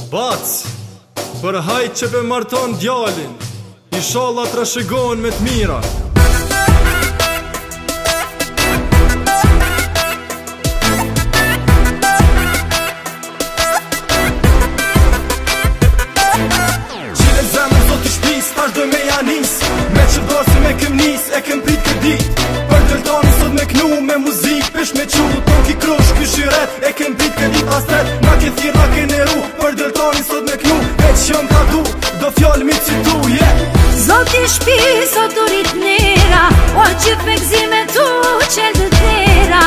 Bac, për hajt që për marton djalin, inshallah të rëshigon me t'mira. Qile zemën sot i shpis, tash doj me janis, me që dorë si me këm nis, e këm prit këtë dit. Për deltoni sot me knu, me muzik, pesh me qu, ton ki krush, këshiret, e këm prit këtë dit astret, na ke thira ke neru. Për deltoni sot me knu, e që jom ka du, do fjallë mi citu, Zot i shpi, sot u rrit nera, o që pekzi me tu qel dë tera.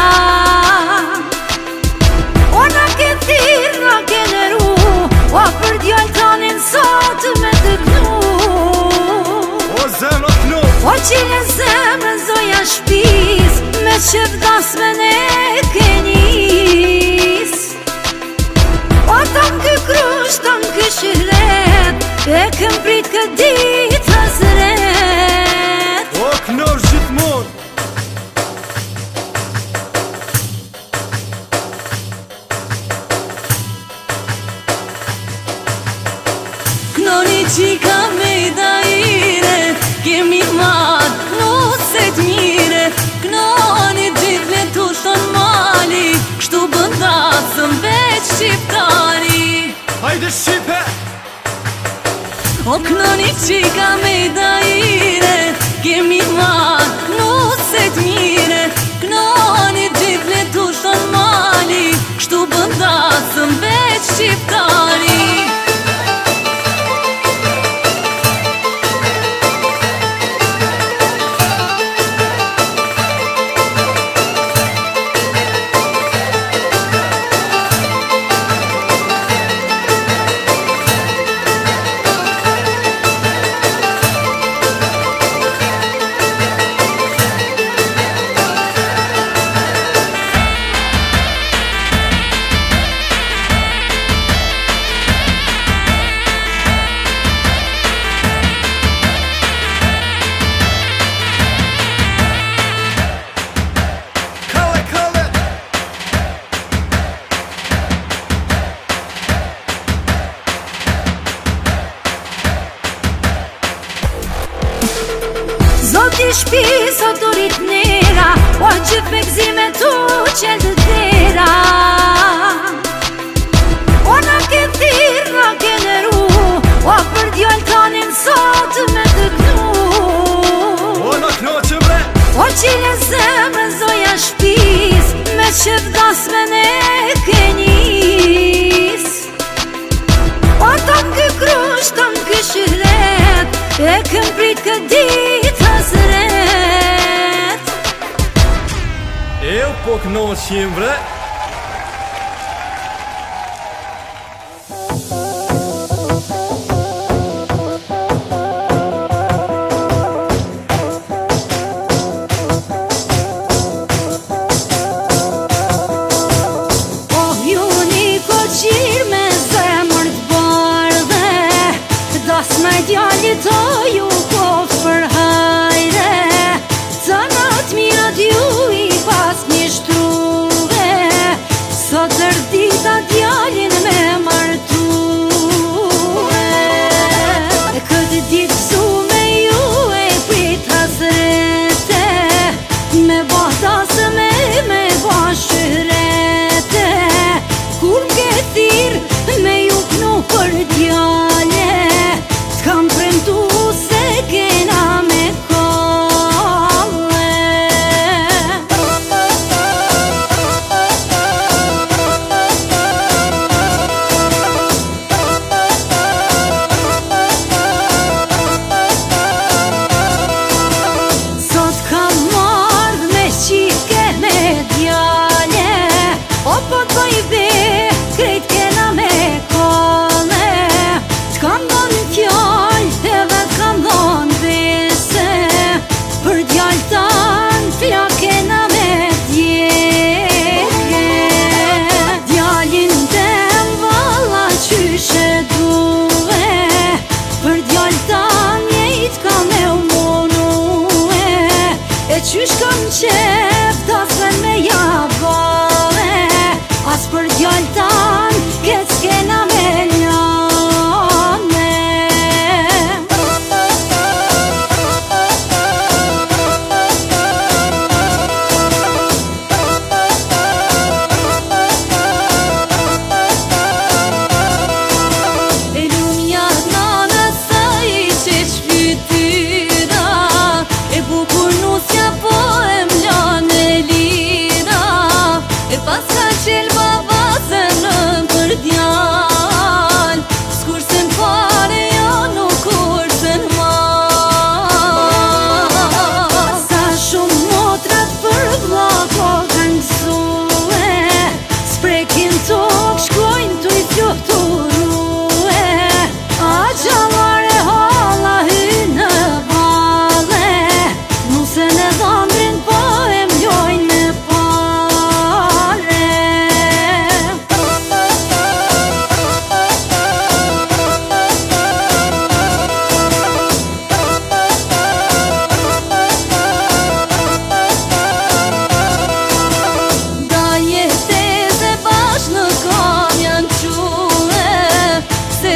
O na ke thirë, na ke nëru, o për djallë tanin sot me të knu. O zemra knu, o qile zemrën zoja shpis, me që vdas me ne ke njis. O tam kë krush, tam kë shëret, e këm prit këtë dit hazret. o knor gjithmon. Knoni qika me i dajire, kemi mat nuset mire. Knoni gjit me tu shton mali, kështu bëndasëm veç shqiptari. Hajde Shqipe! O knoni qika me i dajire, kemi mat nuset mire. Knoni gjit me tu shton mali, kështu bëndasëm veç shqiptari. Zot i shpi, sot u rrit nera, o që pekzi me tu qel dë tera. O na ke thirë, na ke nëru, o për djallë tanin sot me të knu. O na kno që bre, O qile zemrën zoja shpis, me që vdas me ne ke njis. O tam kë krush, tam kë shëret, e këm prit këtë dit hazret. eu po kno qim bre. Oh, ju një ko qirë me zemër t'bardhe, das me djallit o ju kof për hajre. Ca nat mirat ju i pas një shtruve,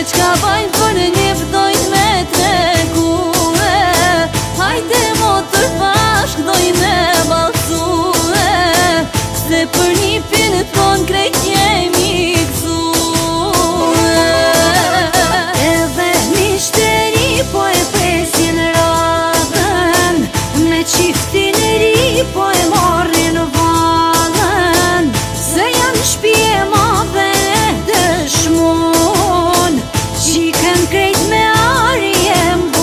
qka bajnë për një vdojnë me trekue. Hajde motër bashk dojnë me balcue, se për një pinë ton krejt jemi gzue. Edhe mishteri po e presin radhen, me qiftin e ri po e marrin valën, se janë shpije ma dhe dëshmon, qiken krejt me arje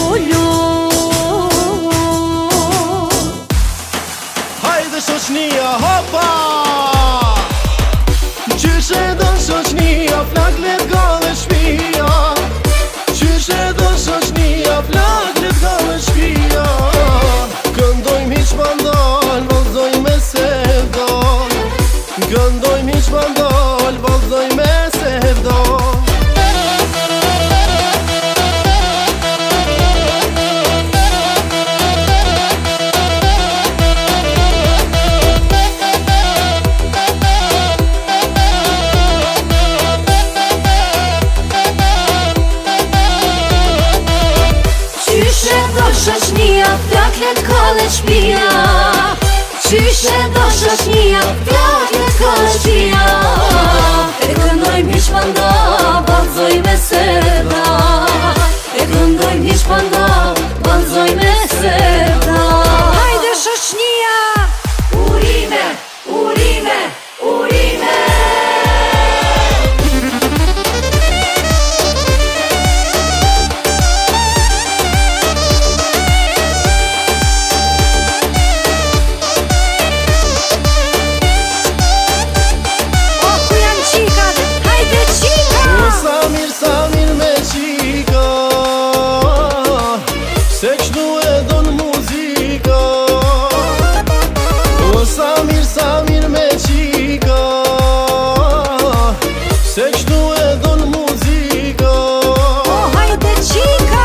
mbulon. Hajde shoqnia hopa, qyshe do shoqnia flak let gale shpia, qyshe do shoqnia flak let gale shpia. Këndojmë hiq bandal, vazhdojmë me sevdal, këndojmë hiq bandal, vazhdojmë me sevdal. Shoqnia, flak let kalle shpia, qyshe do shoqnia, flak let kalle shpia. E këndojmë hiq panda, balzoj me seda, e këndojmë hiq panda, balzoj me seda. Hajde shoqnia, urime, urime, urime. Samir me qika, se qdu e don muzika. O Samir me qika, se qdu e don muzika. O hajde qika.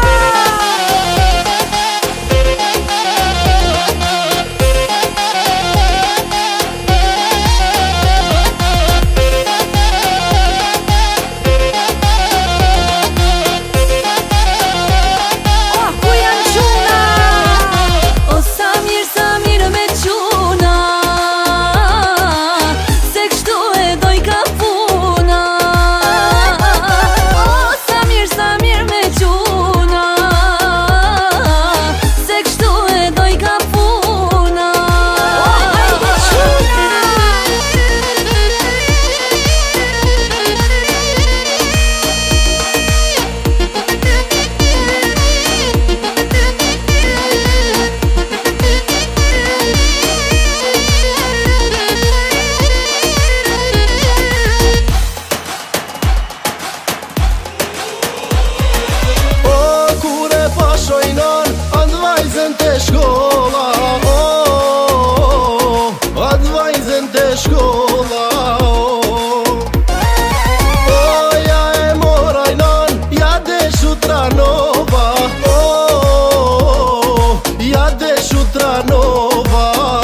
Shojnon atë vajzën të shkolla, atë vajzën të shkolla. Ja e morajnon, ja deshu Tranova, ja deshu Tranova.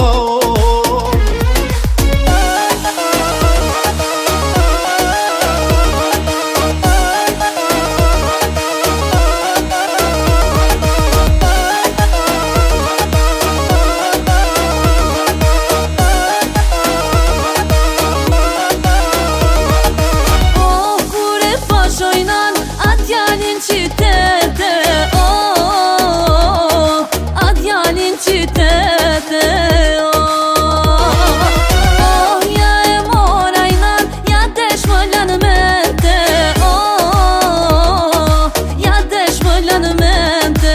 Qytete, atë jalin qytete, ja e morajnan, ja desh më lanë mente, ja desh më lanë mente.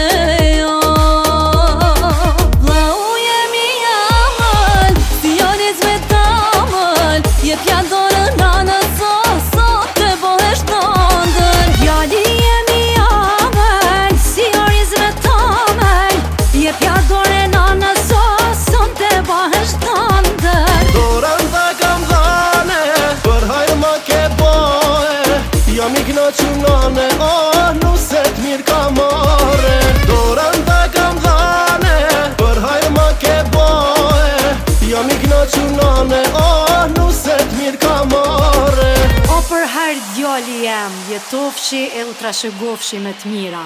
Vlau jemi jamël, si jonis me tamël, jep ja dorën nanë sot të bohesh tëndër. Jali jemi jamël, si jonis me tamël, jep ja dorën nanë sot të bohesh tëndër. Dorën ta kam dhane, për hajrë ma ke bohe, jam i knaqu nane, nuset mirë ka mare. Dorën ta kam dhane, për hajrë ma ke bohe, jam i knaqu nane, nuset mirë ka mare. O për herë djali jam tem, jetofshi e u trashëgofshi me të mira.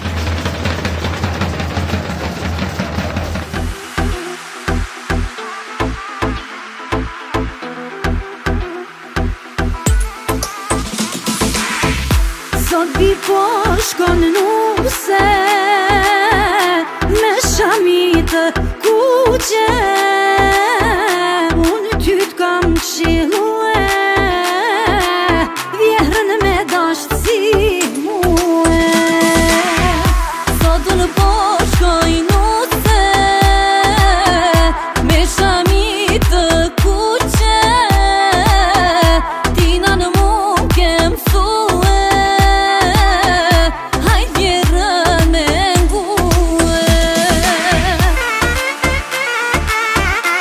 Sot bi po shkon nuse me shamitë kuqe, unë ty t'kam kshilue, vjehrën me dasht si muë. Sot unë po shkoj nuse me shamitë kuqe, tina në mu ke mësue, hajt vjerën me ngue.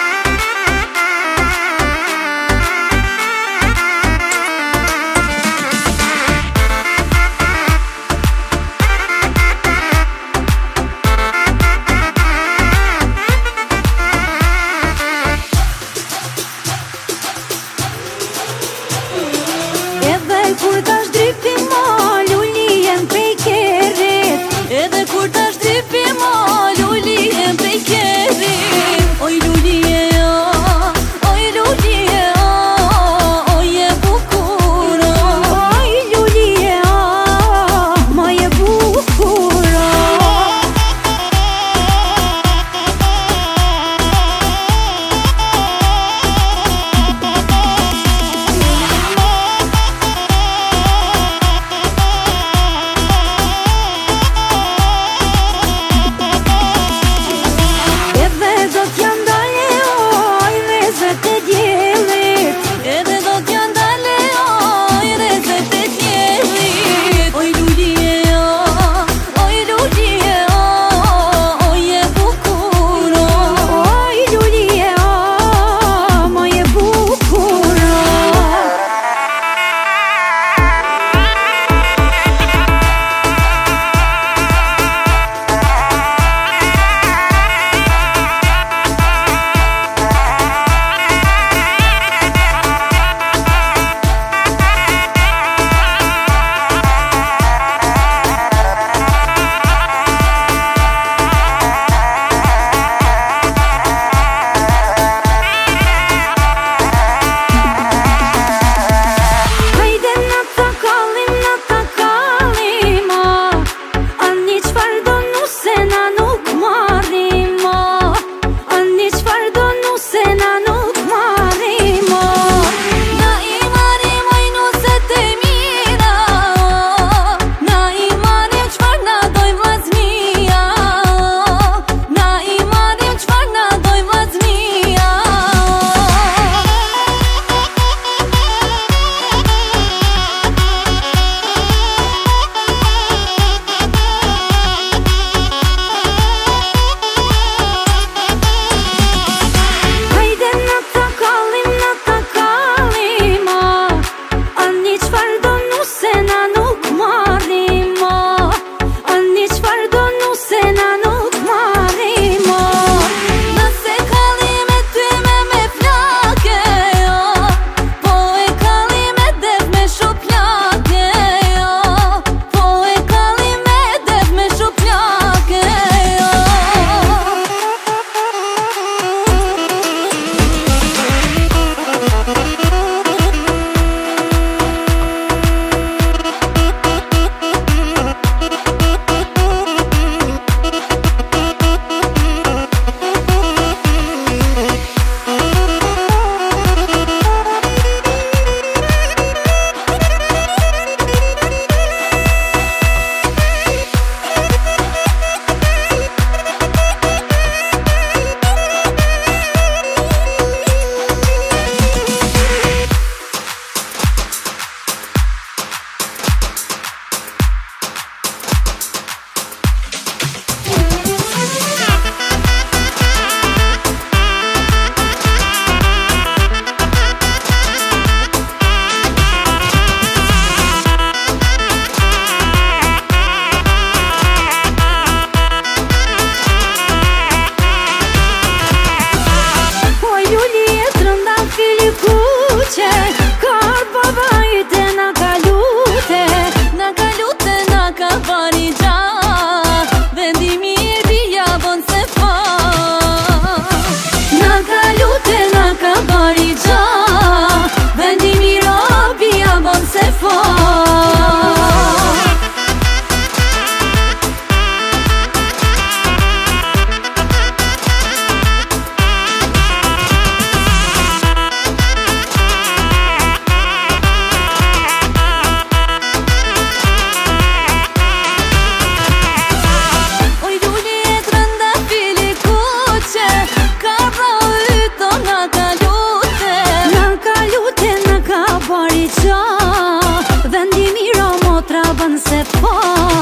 bën se po.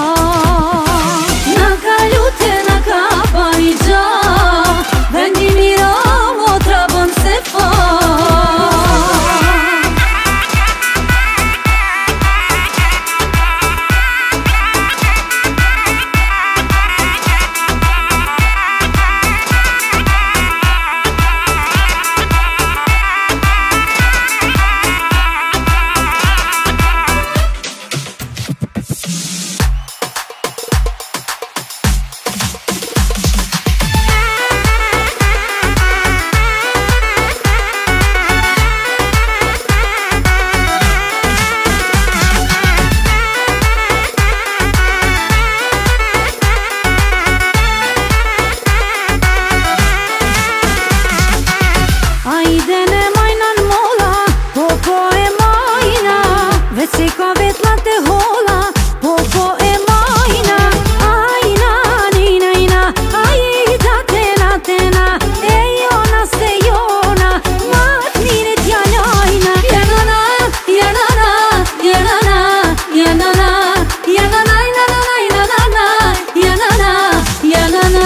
Na ka lute, na ka bani gja, vendi miro motra bën se po. Si ka vetla te hola, po e majna. Ajna, nina, ina, ajda tena, tena, e jona se jona, ma t'mire t'jalajna. Janana, janana, janana, janana, janana, janana, janana, janana.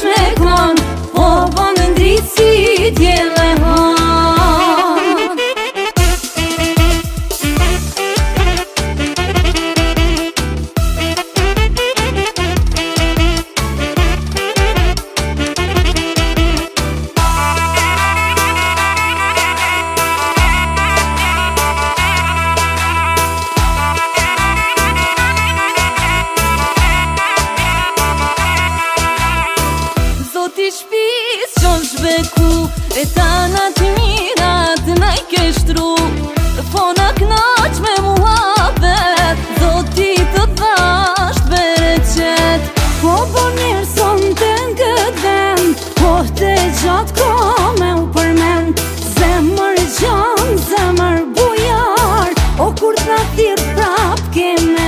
me kon, po bën dritë si djele Zoti shpis qon shbeku, e tana të mirat na I ke shtru, po na knaq me muhabet, Zoti të dhasht bereqet. Po mirë son të n'kët vend, po të gjatë ko me u përmend, zemër gjan, zemër bujar, o kur t'na thirë prap keme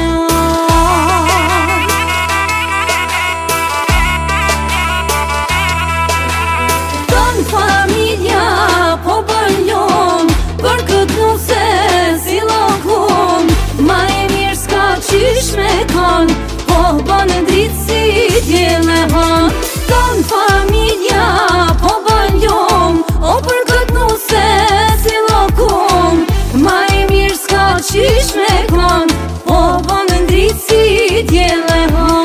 familja po bën lom, për këtë nuse si lokum, ma e mirë s'ka qysh me kon, po bën dritë si djele han. Ton familja po bën lom, o për këtë nuse si lokum, ma e mirë s'ka qysh me kon, po bën dritë si djele han.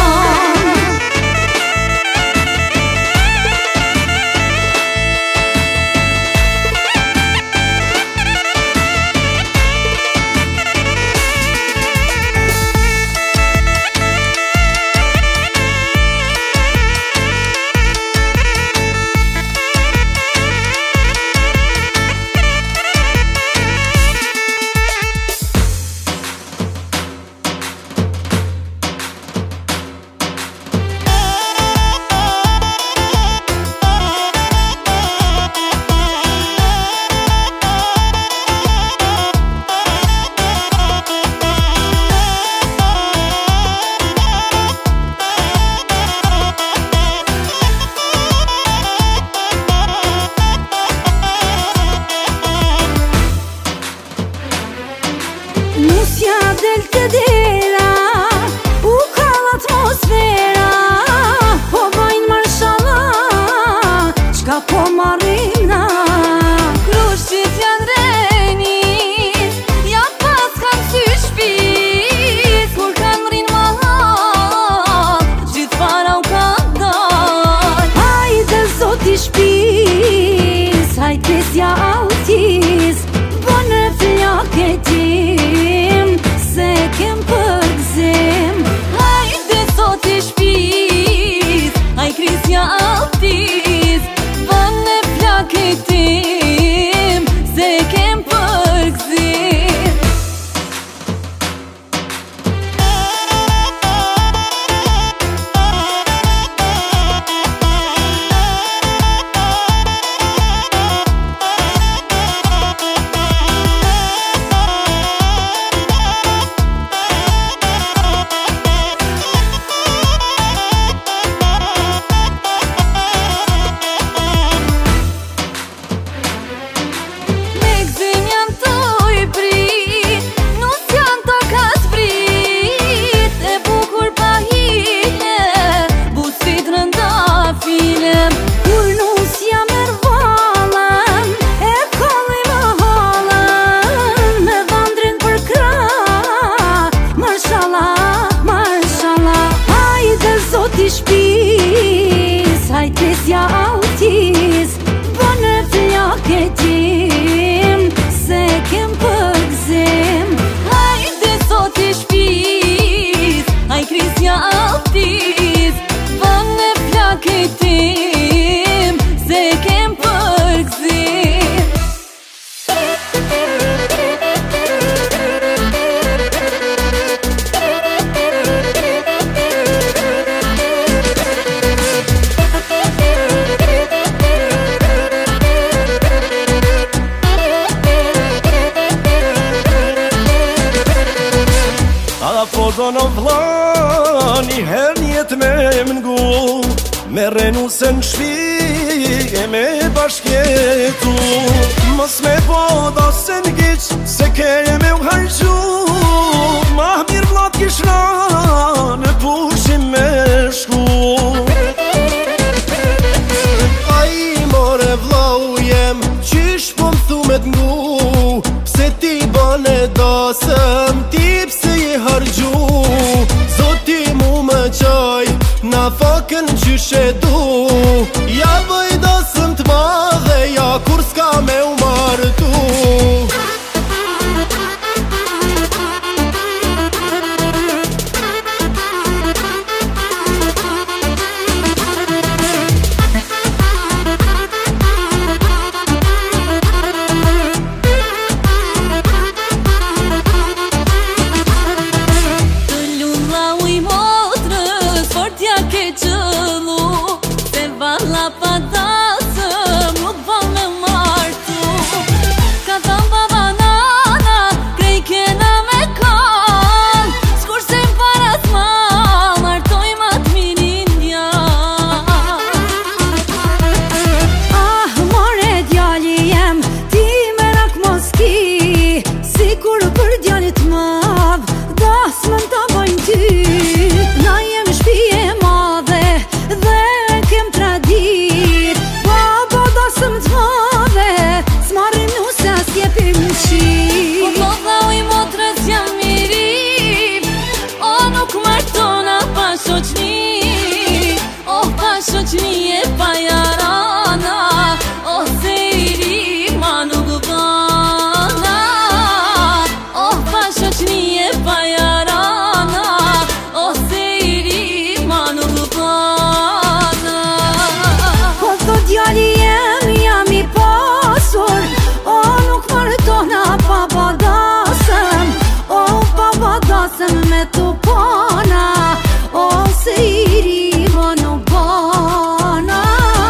Nusja del të dera, u kall atmosfera, po bajnë marshallah, qka po marrim na. Krushqit janë renit, ja pas kanë sy shpis, kur kanë rrinë mahal, gjithë para u kanë dal. Hajde Zoti shpis, hajde pesja autis, bënë flake tim, se kem përgzim. Hajde Zoti shpis, haj krisja autis, bënë flake tim, se kem përgzim. Shpis, hajt pesja autis, bënë flake tim, se kem përgzim. Hajde Zoti shpis, haj krisja autis, bënë flake tim, se kem përgzim. Po në vla, një her njet me mngu, me renu se në shpi e me bashkjetu. Mos me po da se n'giq, se ke me u hargju, ma mirë vlat kishra në pushim me shku. shakën qyshe du. Ja bëj dasëm t'madhe, ja kur s'ka me u martu. Shoqni e pajarana, o se I ri ma nuk bana. O pa shoqni e pajarana, o se I ri ma nuk bana. Po thot djali jam I pasur, o nuk martona pa badasem. O pa badasem me tu pana, o se I ri ma nuk bana.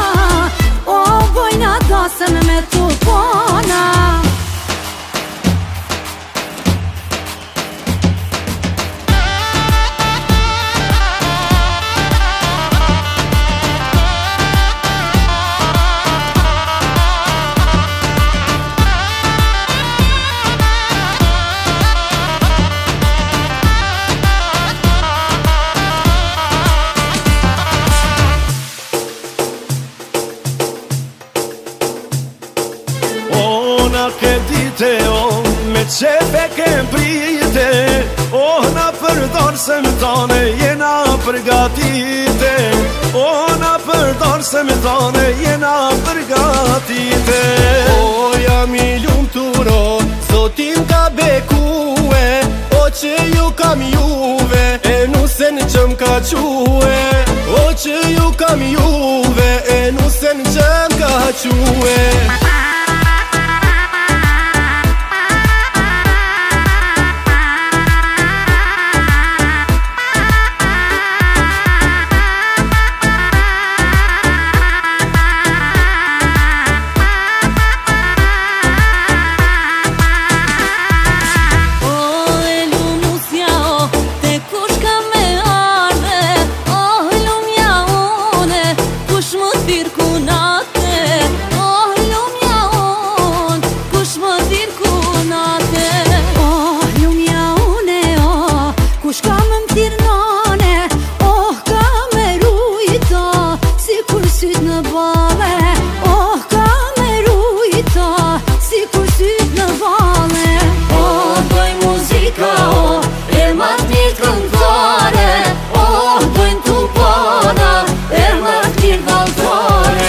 Me tu pana. Ke dite, oh, me qepe ke prite, oh, na përdor se më tane, jena përgatite. Oh, na përdor se më tane, jena përgatite. Oh, jam I lumturo, zotin ka bekue, o që ju kam juve, e nusen që m'ka quhe. O që ju kam juve, e nusen që m'ka quhe. Oh, dojnë tu pana, e më t'mirë valtore.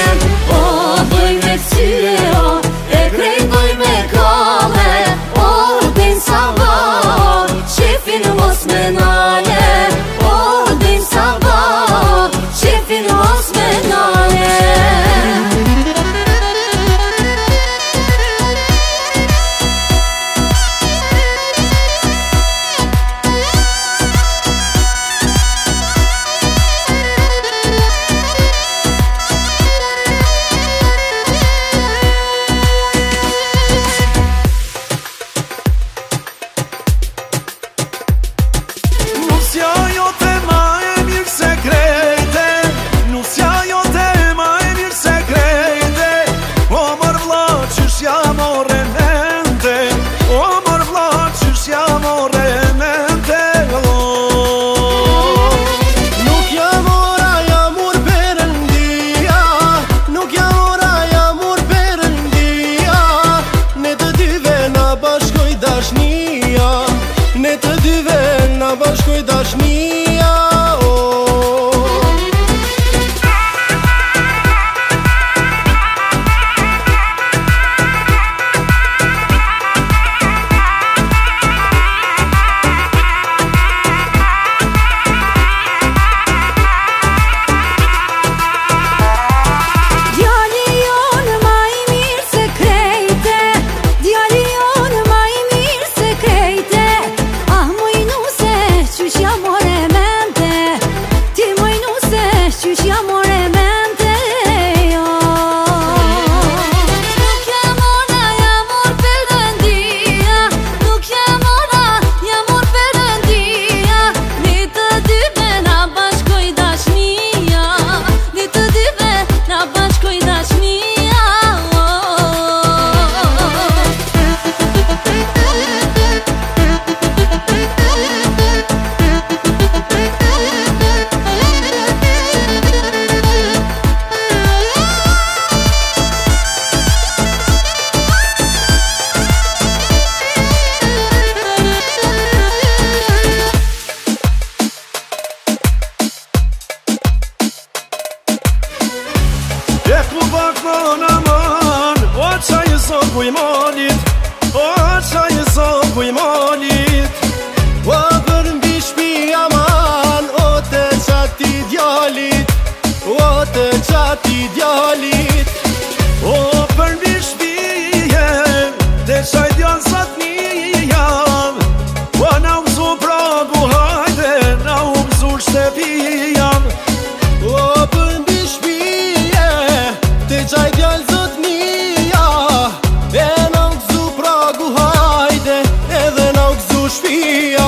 ku bakon aman, o qaj zogu I malit, o qaj zogu I malit. O për mbi shpi aman, o të qati djallit, o të qati djallit. O për mbi shpije, të qaj djallë sot një jam. O na u gzu pragu hajde, na u gzu shtepijam. O për mbi shpije, të qaj djallë sot një jam. E na u gzu pragu hajde, edhe na u gzu shpija.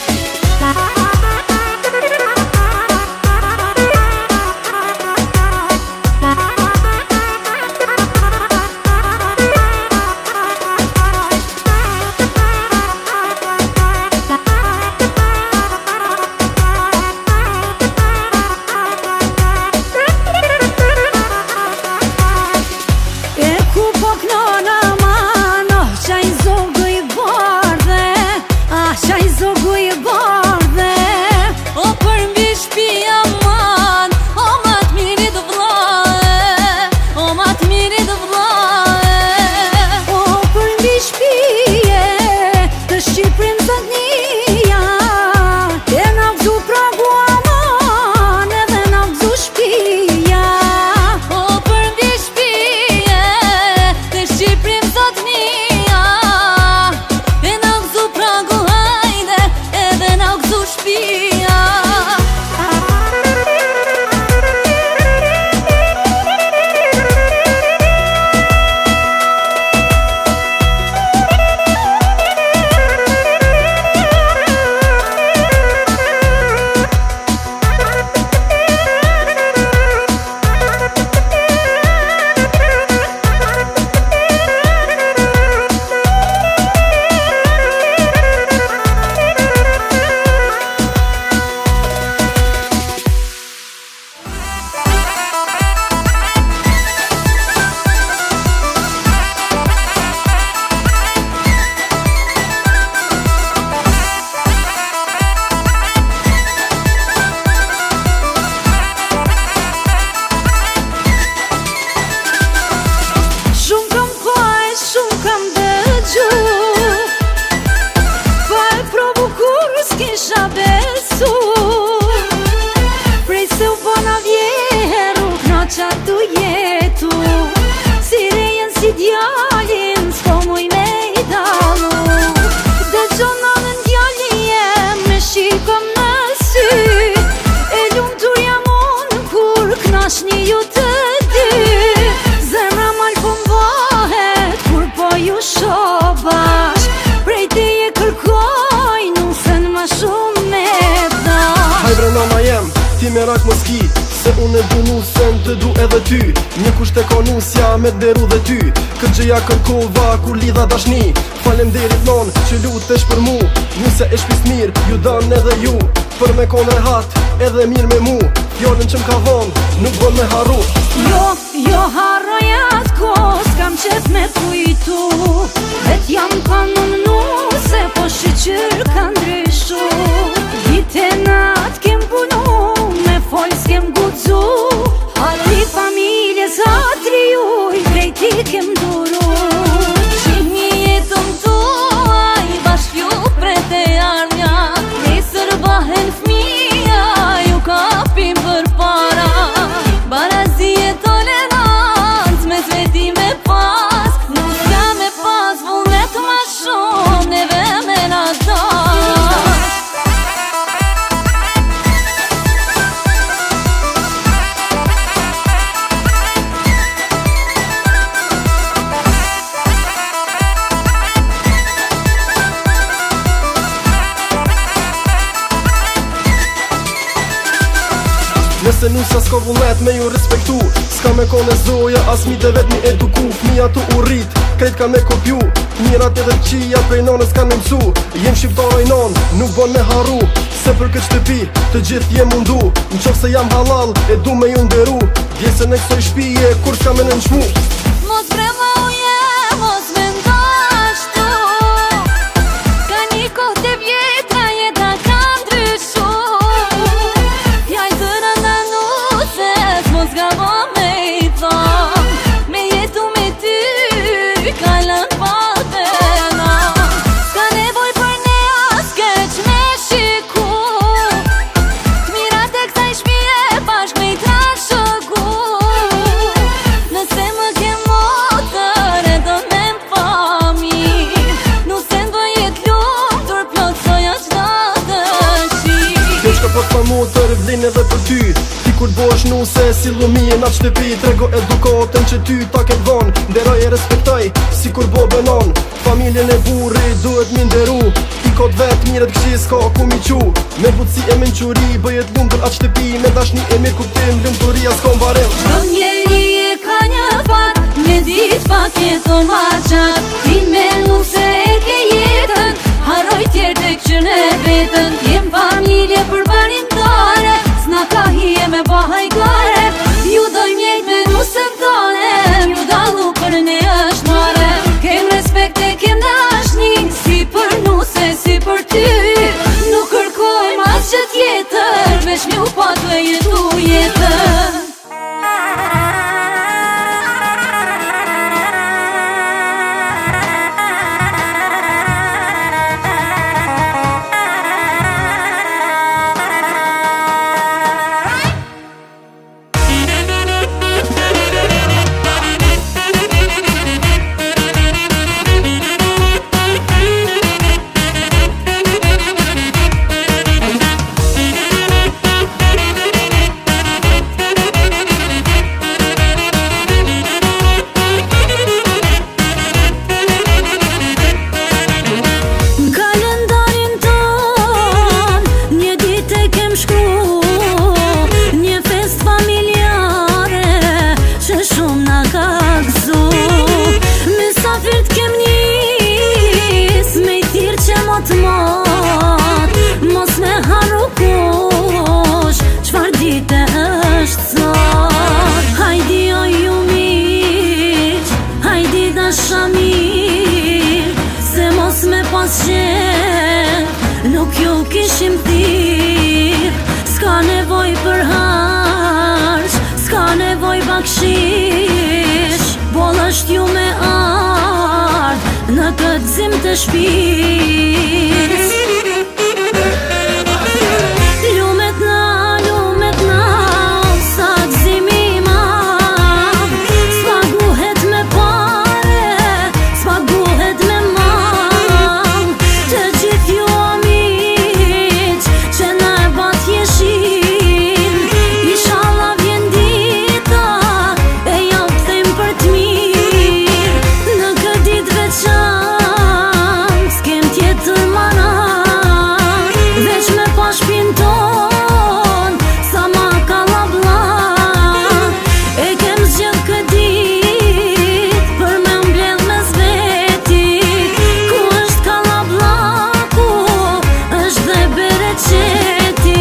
Ti me rak mos ki, se unë e dunu se në të du edhe ty. Një kusht e konusja me të deru dhe ty. Këtë gjëja kërkova kur lidha dashni. Falemderit non që lutesh për mu. Njëse e shpis mirë, ju dan edhe ju. Për me kon rehat, edhe mirë me mu. Fjallën që m'ka vonë, nuk bon me harru. Jo harroj atë kos, kam qef me kujtu. Vet jam kanunu, se po shqyqyr ka ndryshu. Vite nat kem punu, me fol s'kem gudzu. Halli familje zatri uj, krejti kem duru. Qini jetëm tuaj, bashk ju prete ardhja. Nesër bahen fmija, ju kapim për para. Barazi e tolerant, me zveti me pas. Nuk ka me pas vullnet ma shumë, neve me nadat. Nëse nusa s'ka vullnet me ju respektu, s'ka me kone zoja, as mi të vet mi eduku. Fmija tu u rrit, krejt ka me kopju. Mirat edhe qia prej nonës ka në mësu. Jem shqiptaroj non, nuk bon me harru. Se për këtë shtëpi, të gjithë jem mundu. Në qofë se jam halal, e du me ju nderu. Djesën e kësoj shpije, kur s'ka me në nëshmu. Mos brema uje, mos me ndashtu. Ka një kohë të vjetra, jeta ka ndryshu. Jaj zëra nda nuses, mos ga vo me I tha. kur t'bosh nuse si lumije na shtëpi Trego edukatën që ty ta ke dhon Nderoj e respektoj si kur bo benon Familjen e burri duhet mi nderu I kot vet miret këshis ka ku mi qu Me butësi e menquri bëjet lumtur atë shtëpi Me dashni e mirë kuptim lumturia s'kom varim Çdo njeri e ka një fat Me dit pak jeton ma qat Ti me nuse e ke jetën Haroj tjerë të këqën e vetën Jem familje për barimtare S'na ka hije me bahajgare Ju doj mjejt me nusën tone Ju dalu për ne është mare Kem respekt e kem dashni Si për nuse, si për ty Nuk kërkojmë as që tjetër Veç mi u pat me jetu jetën Mos me haru kush Qfar dite është sot Hajdi o ju miq Hajdi dasha mir Se mos me pas qef Nuk ju kishim thirr S'ka nevoj për harq S'ka nevoj bakshish Boll është ju me ardh Në këtë zim të shpis Lumet na, sa gzimi ma S'pa guhet me pare, s'pa guhet me mang Të gjithë ju amiq, që na e bat jeshin Inshallah vjen dita, e ja u kthejm për t'mirë Në këtë ditë veçantë, s'kem tjetër mana Veç me pa shpin ton, sa ma kalabla E kem zgjell këtë dit, për me mbledh me zveti Ku është kalabla, ku është dhe bereqeti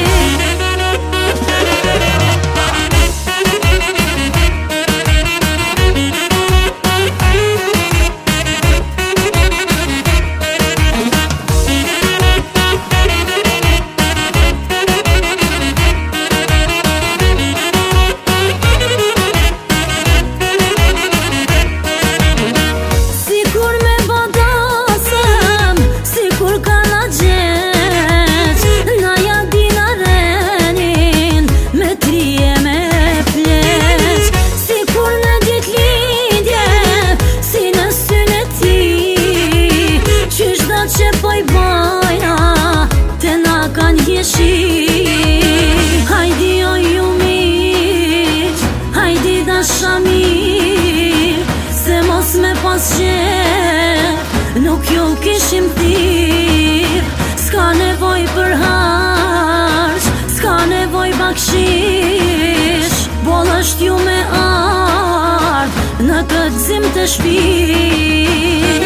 Sikur me badasëm, sikur ka na gjeq Na ja dina renin, me trije me pleq Sikur në dit lindje, si në syne ti Qysh da që poj bajna, te na kan jeshi Hajdi o ju miq, hajdi dasha mir Se mos me pas qef, nuk ju kishim thirr S'ka nevoj për harq, s'ka nevoj bakshish Boll është ju me ardh, në këtë zim të shpis